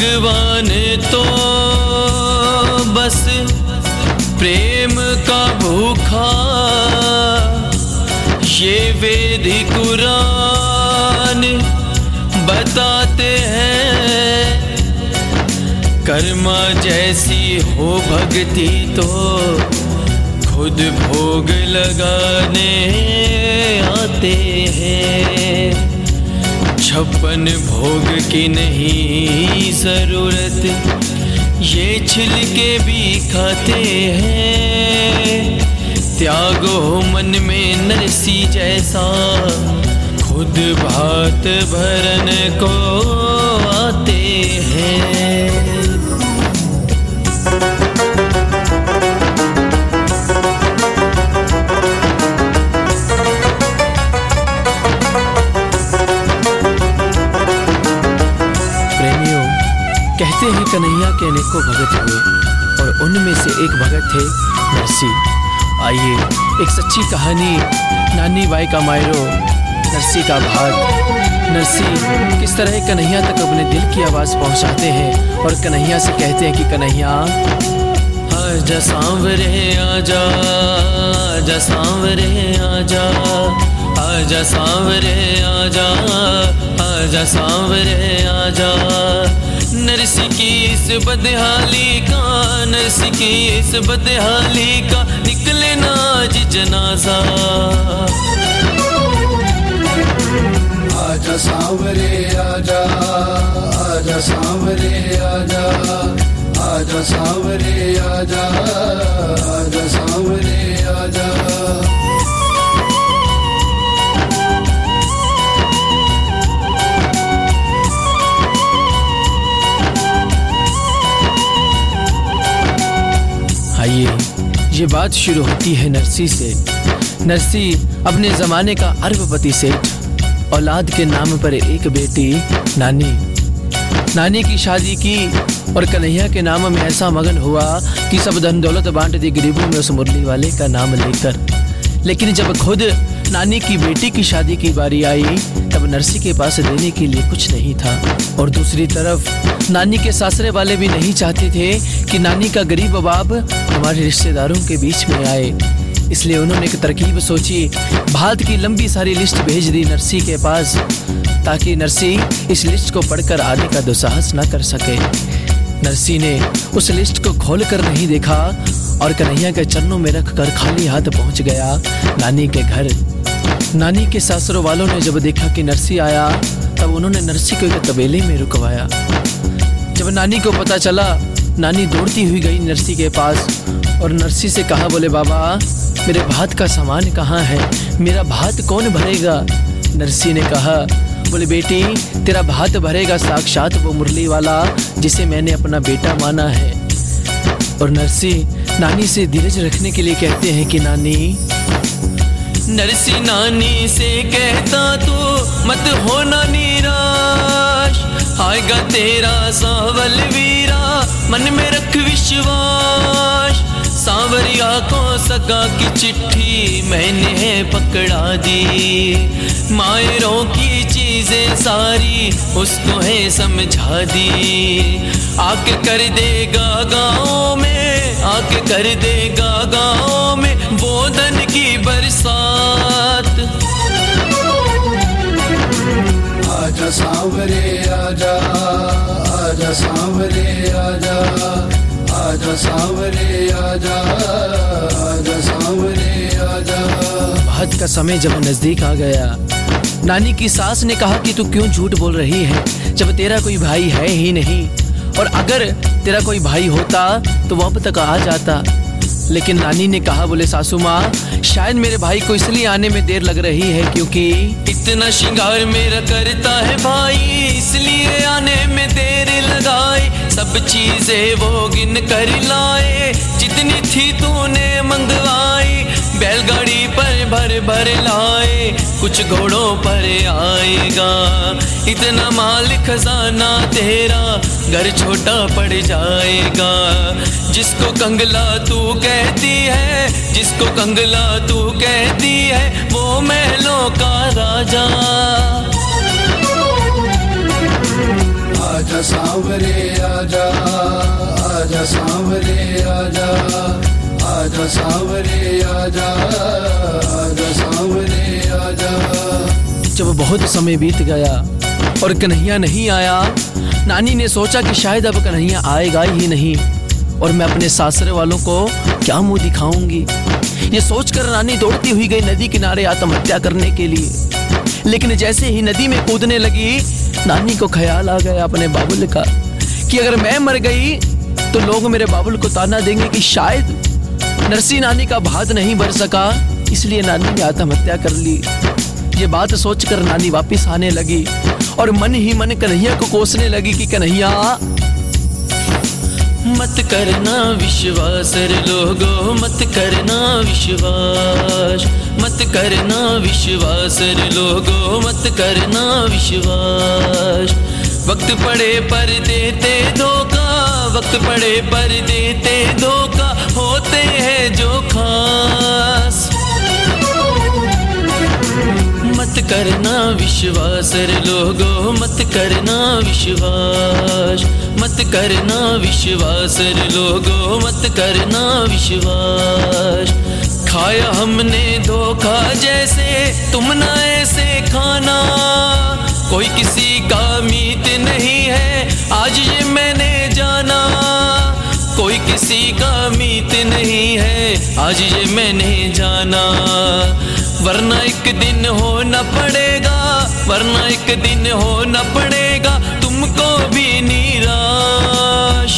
भगवान तो बस प्रेम का भूखा, ये वेद कुरान बताते हैं। कर्मा जैसी हो भक्ति तो खुद भोग लगाने आते हैं। 56 भोग की नहीं जरूरत, ये छिलके भी खाते हैं। त्यागो मन में नरसी जैसा, खुद भात भरन को आते हैं। कहते हैं कन्हैया के अनेकों भगत हुए और उनमें से एक भगत थे नरसी। आइए एक सच्ची कहानी नानी बाई का मायरो नरसी का भाग। नरसी किस तरह कन्हैया तक अपने दिल की आवाज़ पहुंचाते हैं और कन्हैया से कहते हैं कि कन्हैया आजा सांवरे आजा, आजा सांवरे आजा, आजा सांवरे आजा, आजा सांवरे आजा। नरसी की इस बदहाली का, नरसी की इस बदहाली का निकले ना आज जनाजा। आजा सांवरे आजा, आजा सांवरे आजा, आजा सांवरे आजा, आजा सांवरे आजा। आइए ये बात शुरू होती है नरसी से। नरसी अपने ज़माने का अरबपति सेठ, औलाद के नाम पर एक बेटी नानी की शादी की और कन्हैया के नाम में ऐसा मगन हुआ कि सब धन दौलत बांट दी गरीबों में उस मुरली वाले का नाम लेकर। लेकिन जब खुद नानी की बेटी की शादी की बारी आई तब नरसी के पास देने के लिए कुछ नहीं था। और दूसरी तरफ नानी के सासरे वाले भी नहीं चाहते थे कि नानी का गरीब बाप हमारे रिश्तेदारों के बीच में आए। इसलिए उन्होंने एक तरकीब सोची, भात की लंबी सारी लिस्ट भेज दी नरसी के पास ताकि नरसी इस लिस्ट को पढ़कर आने का दुस्साहस न कर सके। नरसी ने उस लिस्ट को खोल कर नहीं देखा और कन्हैया के चरणों में रख कर खाली हाथ पहुंच गया नानी के घर। नानी के सासरों वालों ने जब देखा कि नरसी आया तब उन्होंने नरसी को एक तबेले में रुकवाया। जब नानी को पता चला, नानी दौड़ती हुई गई नरसी के पास और नरसी से कहा, बोले बाबा मेरे भात का सामान कहाँ है, मेरा भात कौन भरेगा। नरसी ने कहा, बोले बेटी तेरा भात भरेगा साक्षात वो मुरली वाला जिसे मैंने अपना बेटा माना है। और नरसी नानी से धीरज रखने के लिए कहते हैं कि नानी, नरसी नानी से कहता तो मत होना निराश, आएगा तेरा सावल वीरा मन में रख विश्वास। सांवरिया को सगा की चिट्ठी मैंने पकड़ा दी, मायरों की चीजें सारी उसको है समझा दी। आके कर देगा गाँव में, आके कर देगा गाँव में वो धन की बरसात। आजा सांवरे आजा, आजा सांवरे आजा, आजा सांवरे आजा, आजा सांवरे आजा। भात का समय जब नजदीक आ गया, नानी की सास ने कहा कि तू क्यों झूठ बोल रही है जब तेरा कोई भाई है ही नहीं, और अगर तेरा कोई भाई होता तो वो अब तक आ जाता। लेकिन नानी ने कहा, बोले सासू माँ शायद मेरे भाई को इसलिए आने में देर लग रही है क्योंकि इतना श्रृंगार मेरा करता है भाई, इसलिए आने में देर लगाई। सब चीजें वो गिन कर लाए जितनी थी तूने मंगवाई। बैलगाड़ी पर भर भर लाए, कुछ घोड़ों पर आएगा। इतना माल खजाना तेरा घर छोटा पड़ जाएगा। जिसको कंगला तू कहती है, जिसको कंगला तू कहती है वो महलों का राजा। आजा आजा सांवरे आजा, आजा सांवरे आजा, आजा सांवरे आजा, आजा सांवरे आजा। जब बहुत समय बीत गया और कन्हैया नहीं आया, नानी ने सोचा कि शायद अब कन्हैया आएगा ही नहीं और मैं अपने सासरे वालों को क्या मुंह दिखाऊंगी। ये सोचकर नानी दौड़ती हुई गई नदी किनारे आत्महत्या करने के लिए। लेकिन जैसे ही नदी में कूदने लगी, नानी को ख्याल आ गया अपने बाबुल का कि अगर मैं मर गई तो लोग मेरे बाबुल को ताना देंगे कि शायद नरसी नानी का भात नहीं भर सका, इसलिए नानी ने आत्महत्या कर ली। ये बात सोचकर नानी वापस आने लगी और मन ही मन कन्हैया को कोसने लगी कि कन्हैया मत करना विश्वास रे लोगो, मत करना विश्वास, मत करना विश्वास रे लोगो, मत करना विश्वास। वक्त पड़े पर देते धोखा, वक्त पड़े पर देते धोखा, होते हैं जो खास। मत करना विश्वास रे लोगो, मत करना विश्वास, मत करना विश्वास रे लोगो, मत करना विश्वास। खाया हमने धोखा जैसे तुम ना ऐसे खाना, कोई किसी का मीत नहीं है आज ये मैंने जाना, कोई किसी का मीत नहीं है आज ये मैंने जाना। वरना एक दिन होना पड़ेगा, वरना एक दिन होना पड़ेगा तुमको भी निराश।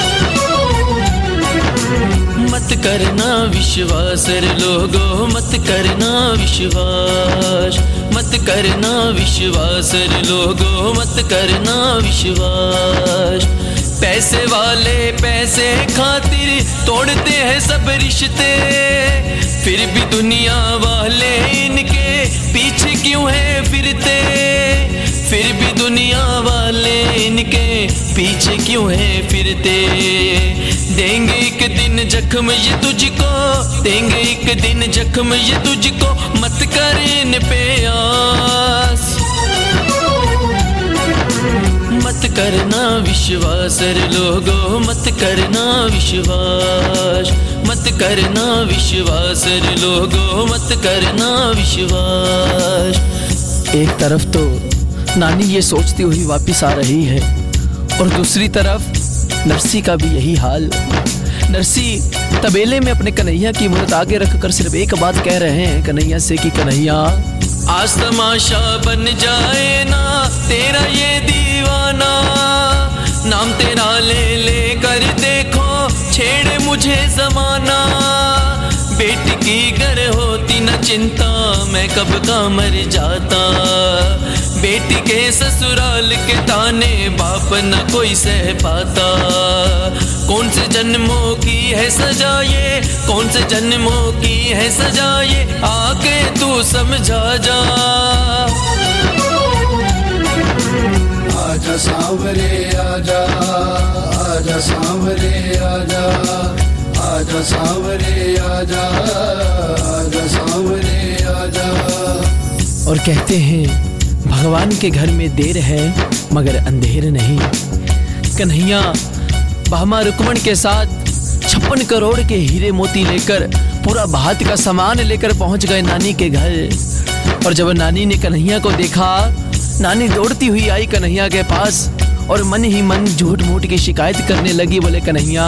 मत करना विश्वास रे लोगो, मत करना विश्वास, मत करना विश्वास रे लोगो, मत करना विश्वास। पैसे वाले पैसे खातिर तोड़ते हैं सब रिश्ते, फिर भी दुनिया वाले इनके पीछे क्यों है फिरते, फिर भी दुनिया वाले इनके पीछे क्यों है फिरते। देंगे एक दिन जख्म ये तुझको, देंगे एक दिन जख्म ये तुझको, मत कर इन पे आस। मत करना विश्वास रे लोगो, मत करना विश्वास, मत करना विश्वास रे लोगो, मत करना विश्वास। एक तरफ तो नानी ये सोचती हुई वापस आ रही है और दूसरी तरफ नरसी का भी यही हाल। नरसी तबेले में अपने कन्हैया की मूर्त आगे रखकर सिर्फ एक बात कह रहे हैं कन्हैया से कि कन्हैया आज तमाशा बन जाए ना तेरा ये दीवाना, नाम तेरा ले ले कर देखो छेड़े मुझे जमाना। बेटी की घर होती न चिंता मैं कब का मर जाता, बेटी के ससुराल के ताने बाप न कोई सह पाता। कौन से जन्मों की है सजा ये, कौन से जन्मों की है सजा ये, आके तू समझा जा। आजा सांवरे आजा, आजा सांवरे आजा, आजा सांवरे आजा, आजा सांवरे आजा। और कहते हैं भगवान के घर में देर है मगर अंधेर नहीं। कन्हैया भामा रुक्मण के साथ 56 करोड़ के हीरे मोती लेकर पूरा भात का सामान लेकर पहुंच गए नानी के घर। और जब नानी ने कन्हैया को देखा, नानी दौड़ती हुई आई कन्हैया के पास और मन ही मन झूठ मूठ की शिकायत करने लगी। बोले कन्हैया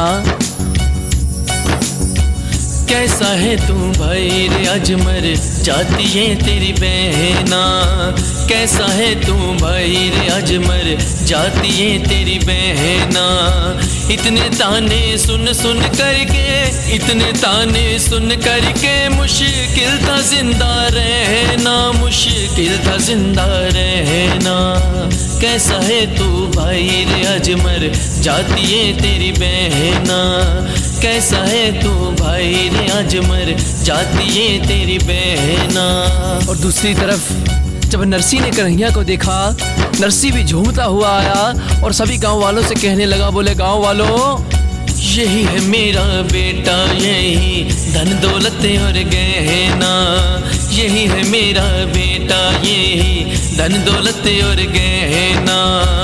कैसा है तू भाई रे अजमर, जाती है तेरी बहना। कैसा है तू भाई रे अजमर, जाती है तेरी बहना। इतने ताने सुन सुन करके, इतने ताने सुन करके मुश्किल था जिंदा रहना, मुश्किल था जिंदा रहना। कैसा है तू भाई रे अजमर, जाती है तेरी बहना। कैसा है तू भाई रे अजमर, जाती है तेरी बहना। और दूसरी तरफ जब नरसी ने कन्हैया को देखा, नरसी भी झूमता हुआ आया और सभी गांव वालों से कहने लगा। बोले गांव वालों यही है मेरा बेटा, यही धन दौलत और गहना। यही है मेरा बेटा, यही धन दौलत और गहना।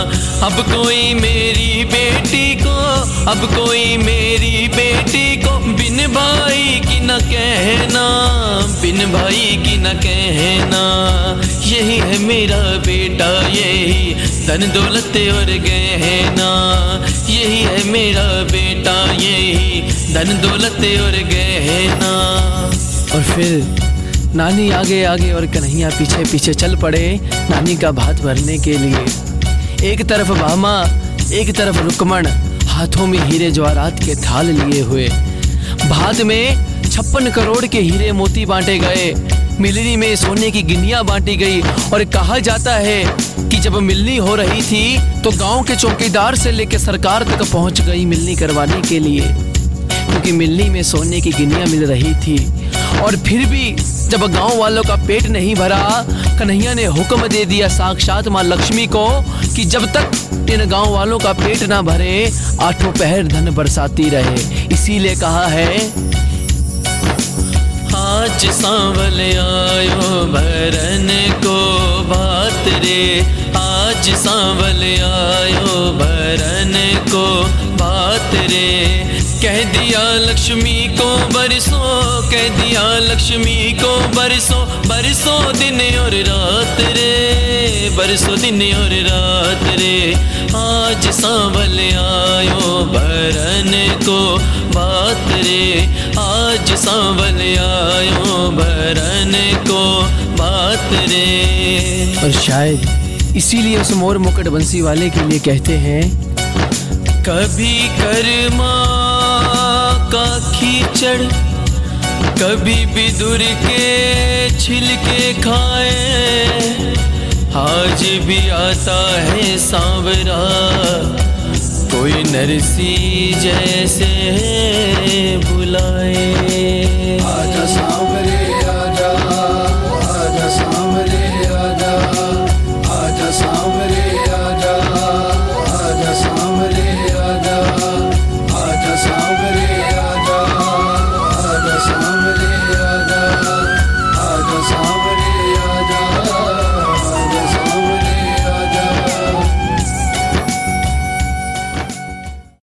अब कोई मेरी बेटी को, अब कोई मेरी बेटी को बिन भाई की न कहना, बिन भाई की न कहना। यही है मेरा बेटा, यही धन दौलत और गहना, यही है मेरा बेटा, यही धन दौलत और गहना। और फिर नानी आगे आगे और कन्हैया पीछे पीछे चल पड़े नानी का भात भरने के लिए। एक तरफ भामा, एक तरफ रुक्मण, हाथों में हीरे जवाहरात के थाल लिए हुए। भात में 56 करोड़ के हीरे मोती बांटे गए, मिलनी में सोने की गिनिया बांटी गई। और कहा जाता है कि जब मिलनी हो रही थी तो गांव के चौकीदार से लेकर सरकार तक पहुंच गई मिलनी करवाने के लिए, क्योंकि मिलनी में सोने की गिनिया मिल रही थी। और फिर भी जब गांव वालों का पेट नहीं भरा, कन्हैया ने हुक्म दे दिया साक्षात माँ लक्ष्मी को कि जब तक इन गांव वालों का पेट ना भरे, आठों पहर धन बरसाती रहे। इसीलिए कहा है, आज सांवल आयो भरन को भात रे, आज सांवल आयो भरन को भात रे। कह दिया लक्ष्मी को बरसों, कह दिया लक्ष्मी को बरसों, बरसों दिन और रात रे, बरसों दिन और रात रे। आज सांवल आयो भरन को भात रे, आज सांवल आयो भरन को भात रे। और शायद इसीलिए उस मोर मुकुट बंसी वाले के लिए कहते हैं, कभी कर्मा का कीचड़, कभी विदुर के छिलके खाए, आज भी आता है सांवरा कोई नरसी जैसे बुलाए। आजा